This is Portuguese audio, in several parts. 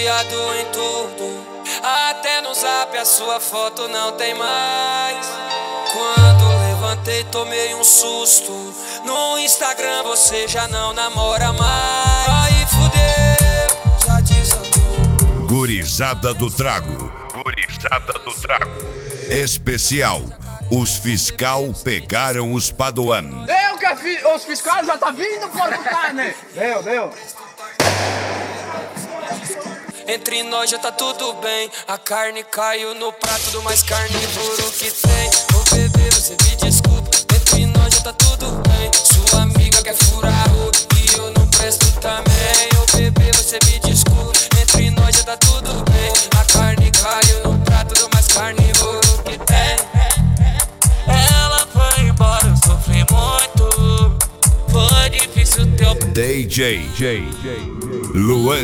ligado em tudo. Até no zap a sua foto não tem mais. Quando levantei tomei um susto. No Instagram você já não namora mais. Aí fudeu, já desandou. Gurizada do Trago. Gurizada do Trago. Especial. Os fiscal pegaram os Padoan. Os fiscais já tá vindo por carne. Deu. Entre nós já tá tudo bem. A carne caiu no prato do mais carnívoro que tem. Ô bebê, você me desculpa. Entre nós já tá tudo bem. Sua amiga quer furar o e eu não presto também. Ô bebê, você me desculpa. Entre nós já tá tudo bem. A carne caiu no prato do mais carnívoro que tem. Ela foi embora, eu sofri muito. Foi difícil teu DJ Luan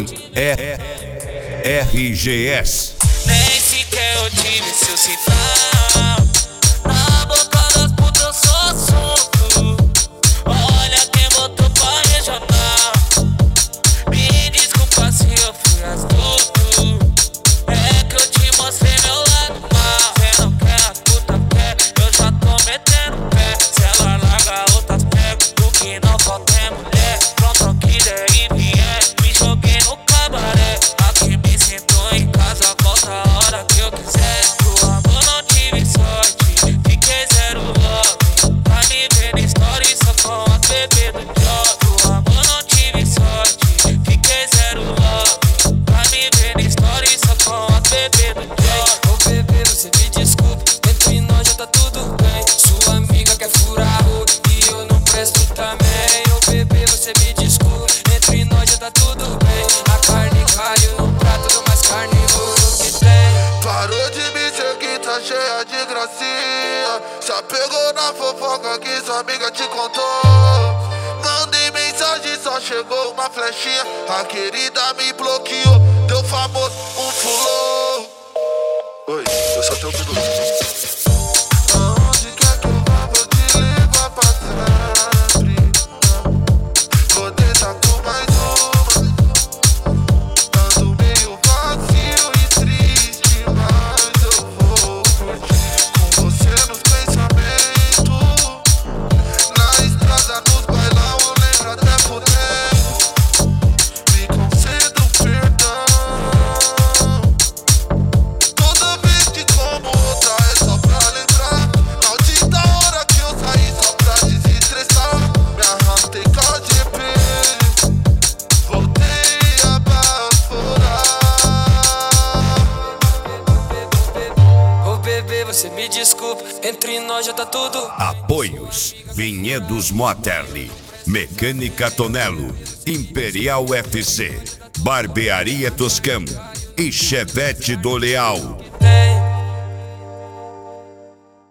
RGS. Nem sequer eu tive seu sinal. Na boca das putas eu sou assunto. Olha quem botou pra regional. Me desculpa se eu fui astuto. É que eu te mostrei meu lado mal. Cê não quer, as putas quer. Eu já tô metendo pé. Se ela larga outras pego. O que não falta é mulher. Pronto, que der e vier. Me joguei no cabaré. Aqui me sinto em casa, volta a hora que eu quiser. Pro amor não tive sorte, fiquei zero love. Pra me ver na story só com as bebê do job. Pro amor não tive sorte, fiquei zero love. Pra me ver na story só com as bebê do job. Ô bebê, você me desculpa, entre nós já tá tudo bem. Sua amiga quer furar o e eu não presto também. Ô bebê, você me desculpa, entre nós já tá tudo bem. A carne caiu no prato do mais carnívoro que tem. Parou de me seguir, tá cheia de gracinha. Já pegou na fofoca que sua amiga te contou. Mandei mensagem, só chegou uma flechinha. A querida me bloqueou, deu famoso, um fulô. Oi, eu só tenho um minuto. Aonde quer que eu vá, vou te levar pra sempre. Vou tentar com mais uma. Ando meio vazio e triste, mas eu vou curtir com você nos pensamentos. Na estrada, nos bailão, eu lembro até por dentro. Me conceda um perdão. Toda vez que como outra é só pra lembrar. Maldita hora que eu saí só pra desestressar. Me arrastei com a GP. Voltei a baforar. Ô bebê, você me desculpa, entre nós já tá tudo. Apoios: Vinhedos Moterli, Mecânica Tonelo, Imperial FC, Barbearia Toscano e Chevette do Leal. Tem.